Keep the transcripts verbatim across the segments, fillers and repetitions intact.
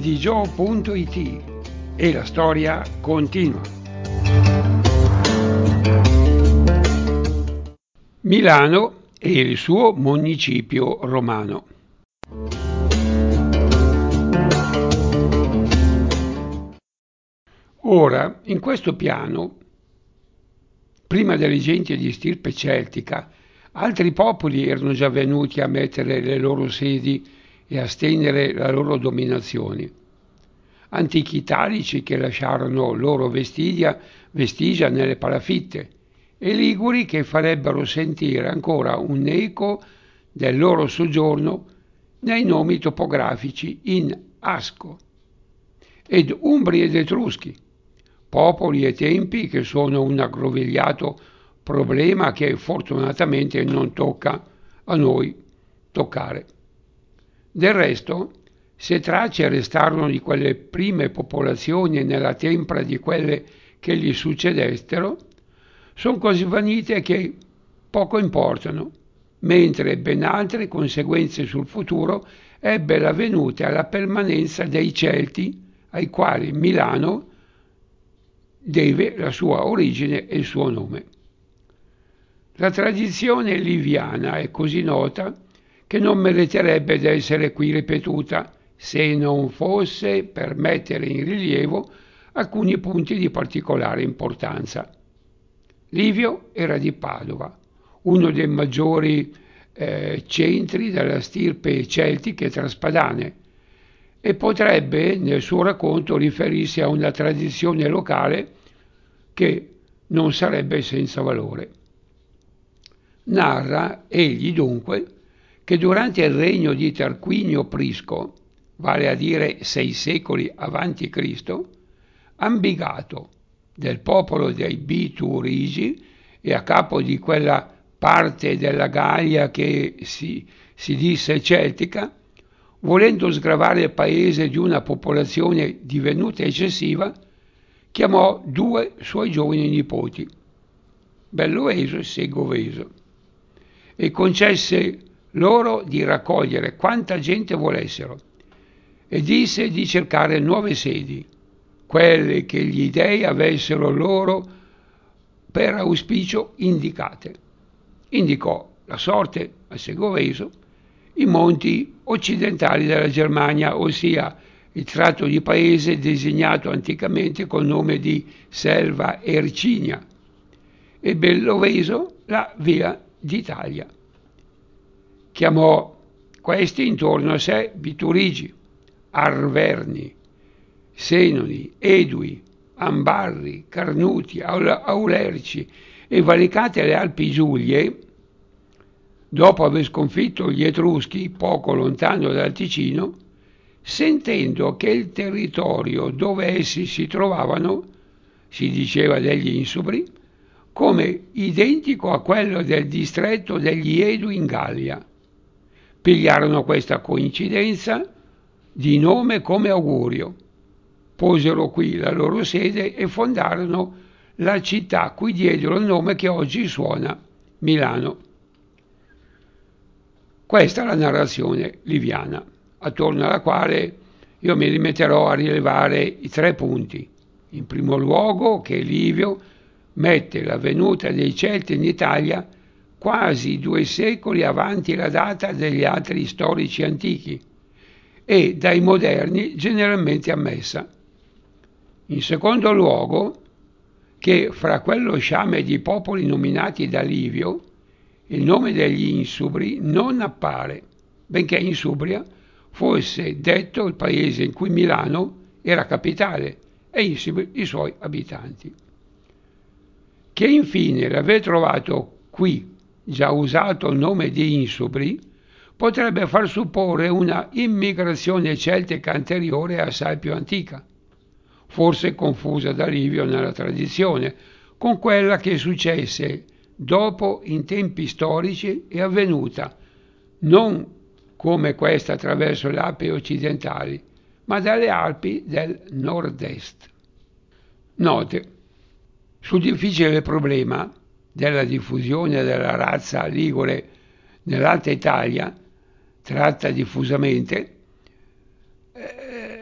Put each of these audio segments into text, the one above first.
edigio punto it e la storia continua. Milano e il suo municipio romano. Ora, in questo piano, prima delle genti di stirpe celtica, altri popoli erano già venuti a mettere le loro sedi e a stendere la loro dominazione. Antichi italici che lasciarono loro vestigia, vestigia nelle palafitte e liguri che farebbero sentire ancora un eco del loro soggiorno nei nomi topografici in Asco, ed umbri ed etruschi, popoli e tempi che sono un aggrovigliato problema che fortunatamente non tocca a noi toccare. Del resto, se tracce restarono di quelle prime popolazioni nella tempra di quelle che gli succedestero, sono così vanite che poco importano, mentre ben altre conseguenze sul futuro ebbe la venuta e la permanenza dei Celti, ai quali Milano deve la sua origine e il suo nome. La tradizione liviana è così nota che non meriterebbe di essere qui ripetuta se non fosse per mettere in rilievo alcuni punti di particolare importanza. Livio era di Padova, uno dei maggiori eh, centri della stirpe celtiche traspadane, e potrebbe nel suo racconto riferirsi a una tradizione locale che non sarebbe senza valore. Narra egli dunque che durante il regno di Tarquinio Prisco, vale a dire sei secoli avanti Cristo, Ambigato, del popolo dei Biturigi e a capo di quella parte della Gallia che si, si disse celtica, volendo sgravare il paese di una popolazione divenuta eccessiva, chiamò due suoi giovani nipoti, Belloveso e Segoveso, e concesse loro di raccogliere quanta gente volessero, e disse di cercare nuove sedi, quelle che gli dei avessero loro per auspicio indicate. Indicò la sorte a Segoveso i monti occidentali della Germania, ossia il tratto di paese designato anticamente col nome di Selva Ercinia, e Belloveso la via d'Italia. Chiamò questi intorno a sé Biturigi, Arverni, Senoni, Edui, Ambarri, Carnuti, Aulerci e valicate le Alpi Giulie. Dopo aver sconfitto gli Etruschi poco lontano dal Ticino, sentendo che il territorio dove essi si trovavano, si diceva degli Insubri, come identico a quello del distretto degli Edui in Gallia, pigliarono questa coincidenza di nome come augurio, posero qui la loro sede e fondarono la città a cui diedero il nome che oggi suona, Milano. Questa è la narrazione liviana, attorno alla quale io mi limiterò a rilevare i tre punti. In primo luogo che Livio mette la venuta dei Celti in Italia quasi due secoli avanti la data degli altri storici antichi e dai moderni generalmente ammessa. In secondo luogo che fra quello sciame di popoli nominati da Livio il nome degli Insubri non appare, benché Insubria fosse detto il paese in cui Milano era capitale e Insubri i suoi abitanti. Che infine l'aver trovato qui già usato il nome di Insubri potrebbe far supporre una immigrazione celtica anteriore assai più antica, forse confusa da Livio nella tradizione, con quella che successe dopo in tempi storici e avvenuta non come questa attraverso le Alpi occidentali, ma dalle Alpi del nord-est. Note: sul difficile problema della diffusione della razza ligure nell'Alta Italia, tratta diffusamente, eh,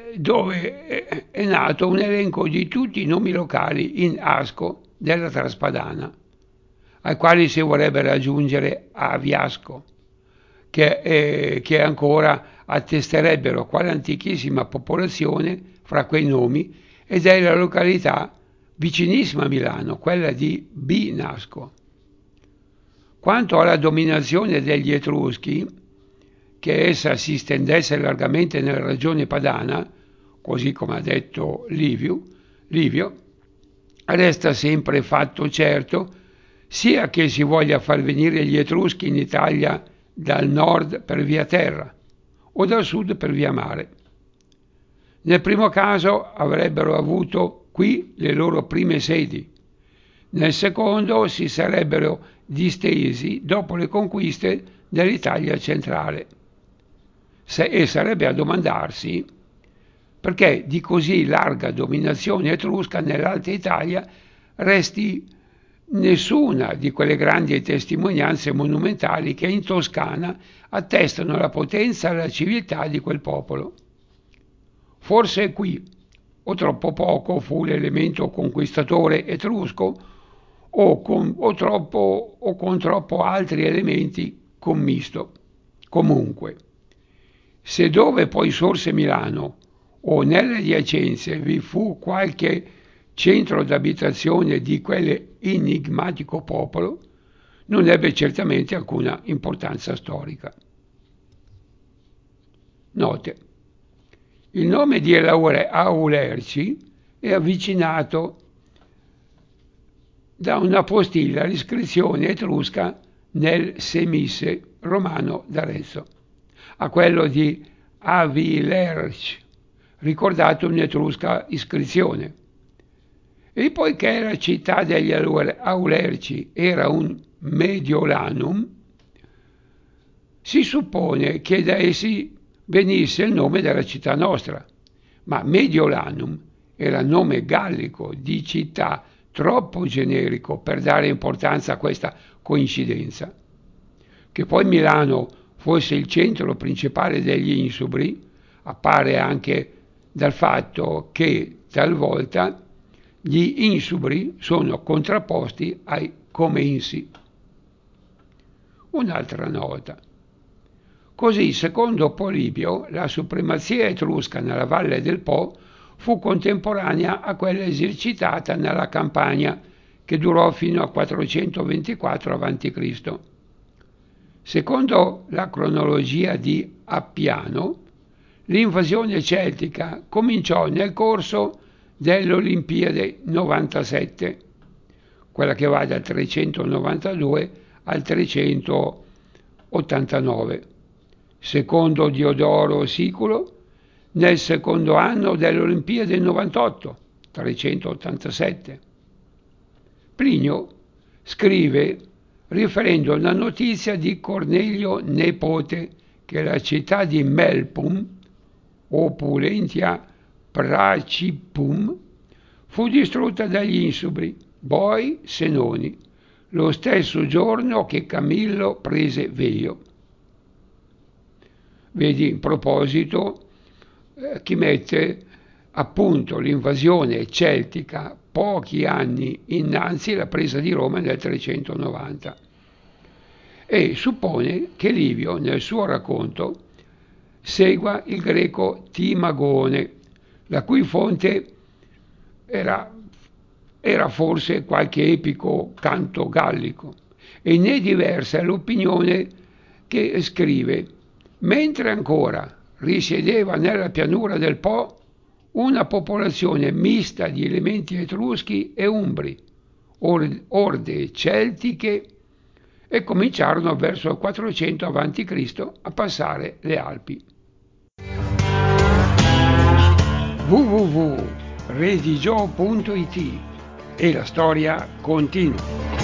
dove è nato un elenco di tutti i nomi locali in Asco della Traspadana, ai quali si vorrebbe raggiungere Aviasco, che, eh, che ancora attesterebbero quale antichissima popolazione fra quei nomi, ed è la località vicinissima a Milano, quella di Binasco. Quanto alla dominazione degli Etruschi, che essa si stendesse largamente nella regione padana, così come ha detto Livio, Livio, resta sempre fatto certo sia che si voglia far venire gli Etruschi in Italia dal nord per via terra o dal sud per via mare. Nel primo caso avrebbero avuto qui le loro prime sedi, nel secondo si sarebbero distesi dopo le conquiste dell'Italia centrale. Se, e sarebbe a domandarsi perché di così larga dominazione etrusca nell'Alta Italia resti nessuna di quelle grandi testimonianze monumentali che in Toscana attestano la potenza e la civiltà di quel popolo. Forse qui, o troppo poco, fu l'elemento conquistatore etrusco, o con, o troppo, o con troppo altri elementi commisto. Comunque, se dove poi sorse Milano o nelle adiacenze vi fu qualche centro d'abitazione di quell'enigmatico popolo, non ebbe certamente alcuna importanza storica. Note. Il nome di Aulerci è avvicinato da una postilla all'iscrizione etrusca nel Semisse romano d'Arezzo, a quello di Avilerci, ricordato un'etrusca iscrizione. E poiché la città degli Aulerci era un Mediolanum, si suppone che da essi venisse il nome della città nostra, ma Mediolanum era nome gallico di città troppo generico per dare importanza a questa coincidenza. Che poi Milano fosse il centro principale degli insubri appare anche dal fatto che talvolta gli insubri sono contrapposti ai comensi. Un'altra nota. Così, secondo Polibio, la supremazia etrusca nella valle del Po fu contemporanea a quella esercitata nella Campania, che durò fino al quattrocentoventiquattro avanti Cristo Secondo la cronologia di Appiano, l'invasione celtica cominciò nel corso delle Olimpiadi novantasette, quella che va dal trecentonovantadue al trecentottantanove. Secondo Diodoro Siculo, nel secondo anno delle Olimpiadi novantotto, trecentottantasette. Plinio scrive riferendo la notizia di Cornelio Nepote che la città di Melpum, Opulentia Praecippum, fu distrutta dagli insubri, Boi Senoni, lo stesso giorno che Camillo prese Veio. Vedi, in proposito, eh, chi mette appunto l'invasione celtica pochi anni innanzi alla presa di Roma nel trecentonovanta e suppone che Livio nel suo racconto segua il greco Timagone, la cui fonte era, era forse qualche epico canto gallico, e ne è diversa l'opinione che scrive: mentre ancora risiedeva nella pianura del Po una popolazione mista di elementi etruschi e umbri, orde celtiche, e cominciarono verso il quattrocento avanti Cristo a passare le Alpi. w w w punto redigio punto it e la storia continua.